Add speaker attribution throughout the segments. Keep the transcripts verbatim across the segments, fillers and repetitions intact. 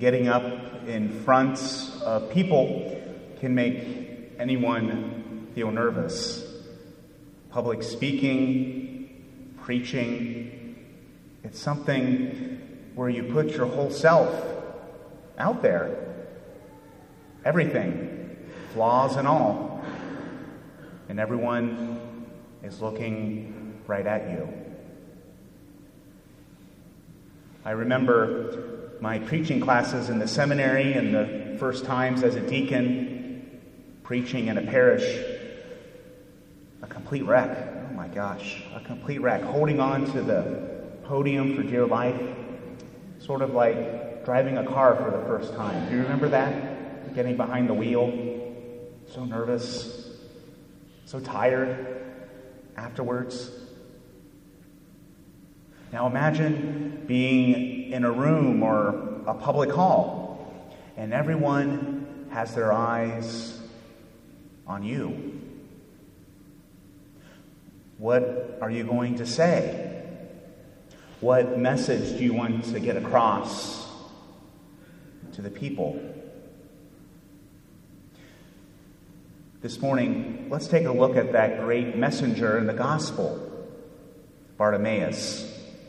Speaker 1: getting up in front of people can make anyone feel nervous. Public speaking, preaching, it's something where you put your whole self out there. Everything, flaws and all. And everyone is looking right at you. I remember my preaching classes in the seminary and the first times as a deacon preaching in a parish. A complete wreck. Oh my gosh, a complete wreck. Holding on to the podium for dear life. Sort of like driving a car for the first time. Do you remember that? Getting behind the wheel. So nervous. So tired afterwards. Now imagine being in a room or a public hall and everyone has their eyes on you. What are you going to say? What message do you want to get across to the people? This morning, let's take a look at that great messenger in the gospel, Bartimaeus.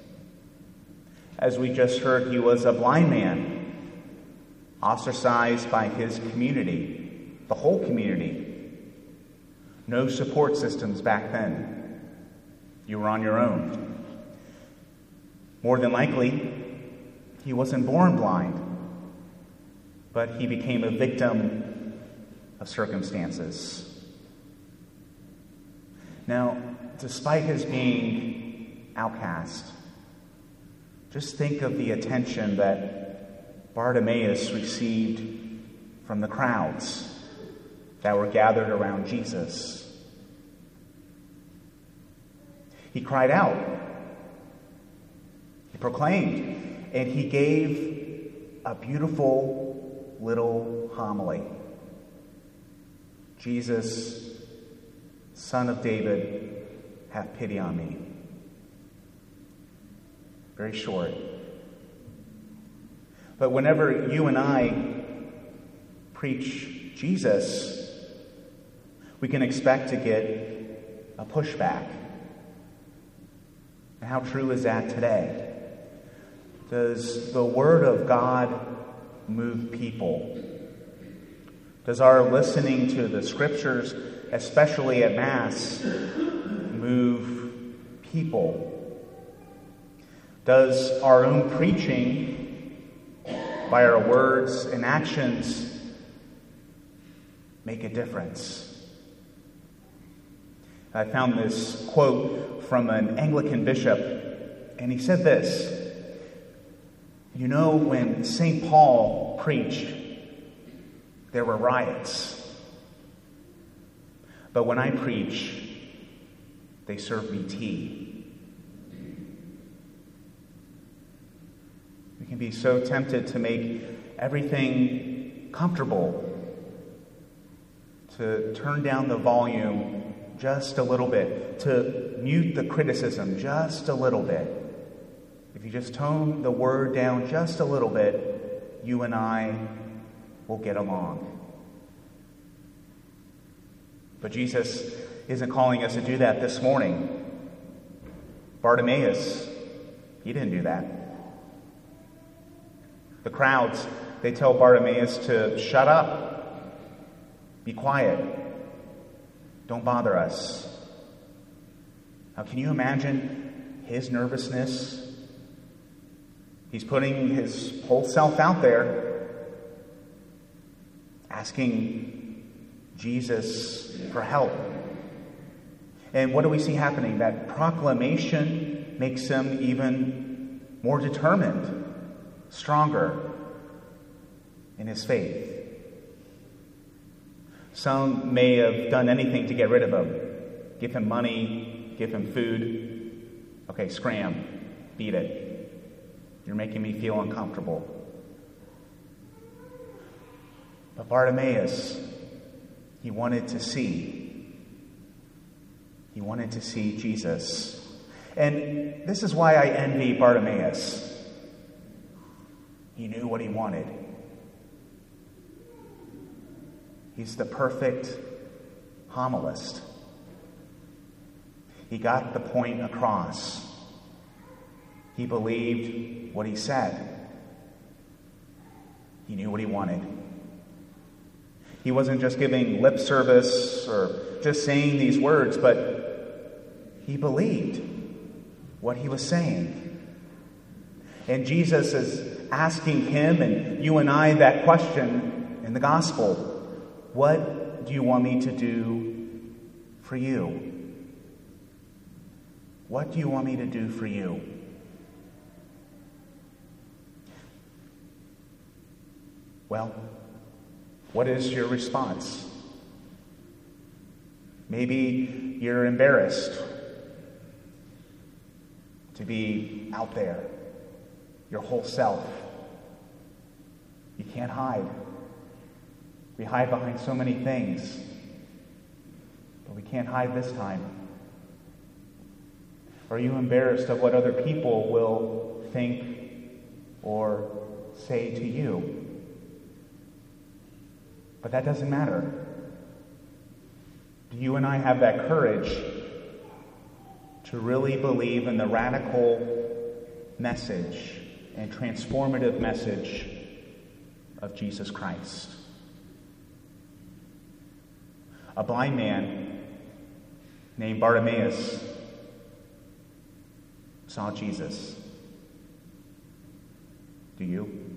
Speaker 1: As we just heard, he was a blind man, ostracized by his community, the whole community. No support systems back then. You were on your own. More than likely, he wasn't born blind, but he became a victim of circumstances. Now, despite his being outcast, just think of the attention that Bartimaeus received from the crowds that were gathered around Jesus. He cried out, he proclaimed, and he gave a beautiful little homily. Jesus, Son of David, have pity on me. Very short. But whenever you and I preach Jesus, we can expect to get a pushback. And how true is that today? Does the Word of God move people? Does our listening to the Scriptures, especially at Mass, move people? Does our own preaching, by our words and actions, make a difference? I found this quote from an Anglican bishop, and he said this: you know, when Saint Paul preached, there were riots. But when I preach, they serve me tea. We can be so tempted to make everything comfortable, to turn down the volume just a little bit, to mute the criticism just a little bit. If you just tone the word down just a little bit, you and I will get along. But Jesus isn't calling us to do that this morning. Bartimaeus, he didn't do that. The crowds, they tell Bartimaeus to shut up, be quiet, don't bother us. Now, can you imagine his nervousness? He's putting his whole self out there, asking Jesus for help. And what do we see happening? That proclamation makes him even more determined, stronger in his faith. Some may have done anything to get rid of him. Give him money, give him food. Okay, scram, beat it. You're making me feel uncomfortable. But Bartimaeus, he wanted to see. He wanted to see Jesus. And this is why I envy Bartimaeus. He knew what he wanted. He's the perfect homilist. He got the point across. He believed what he said. He knew what he wanted. He wasn't just giving lip service or just saying these words, but he believed what he was saying. And Jesus is asking him and you and I that question in the gospel. What do you want me to do for you? What do you want me to do for you? Well, what is your response? Maybe you're embarrassed to be out there, your whole self. You can't hide. We hide behind so many things, but we can't hide this time. Are you embarrassed of what other people will think or say to you? But that doesn't matter. Do you and I have that courage to really believe in the radical message and transformative message of Jesus Christ? A blind man named Bartimaeus saw Jesus. Do you?